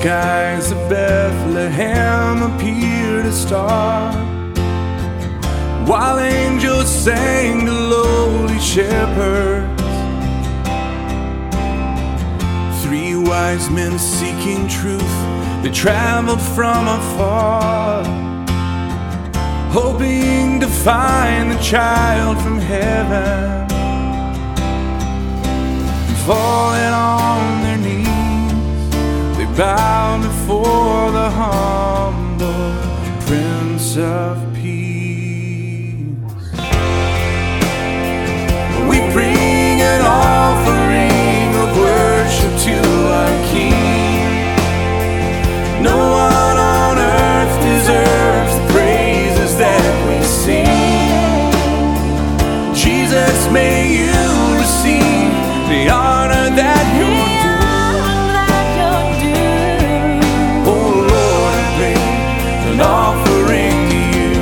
skies of Bethlehem appeared a star, while angels sang to lowly shepherds. 3 wise men seeking truth, they traveled from afar, hoping to find the child from heaven. And falling on their knees, they bowed before the humble Prince of Peace. We bring an offering of worship to our King. No one on earth deserves the praises that we sing. Jesus, may you receive the honor that you're due. Oh Lord, I bring an offering to you.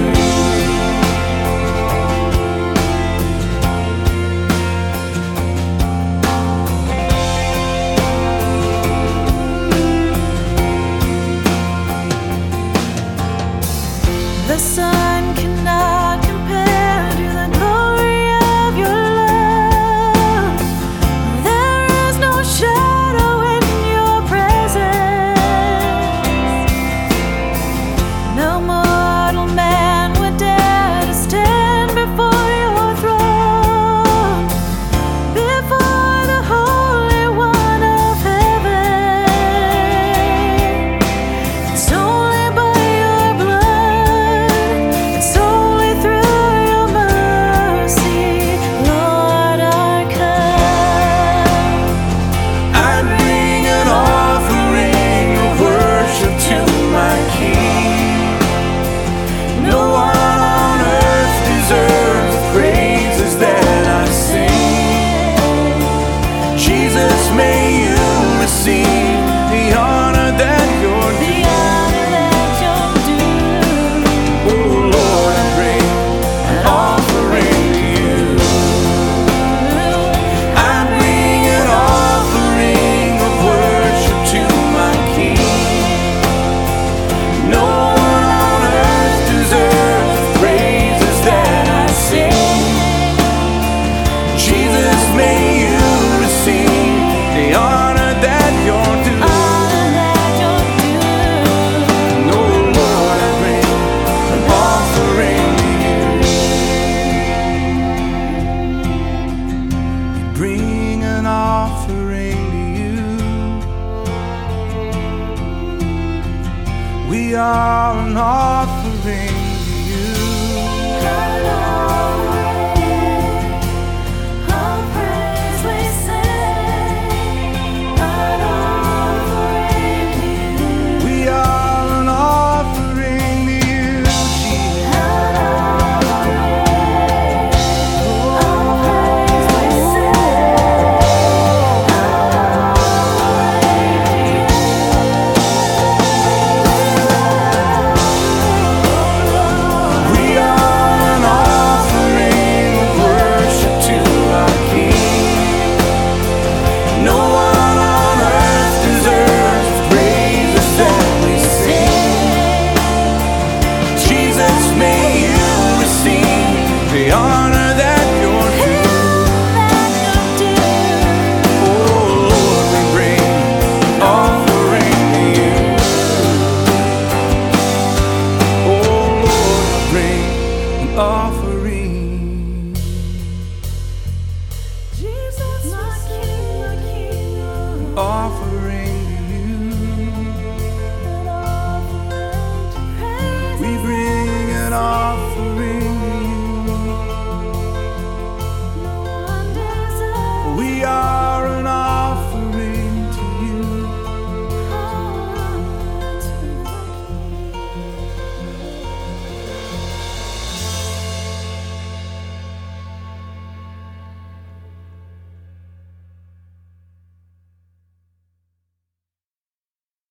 The sun cannot compare to the glory of your love. There is no shadow in your presence. No mortal man would dare to stand before your throne, before the Holy One of heaven. It's only by your blood, it's only through your mercy, Lord, I come. I bring an offering of worship to my King. No one on earth deserves the praises that I sing. Jesus, may you receive the honor that you're The due. honor that you're due. Oh Lord, I bring an offering to you. I bring an offering of worship to my King. No one on earth deserves the praises that I sing. Jesus, may you receive the honor that you're due. Honor that you're due. No, Lord, I bring an offering to you. We bring an offering to you. We are an offering to you.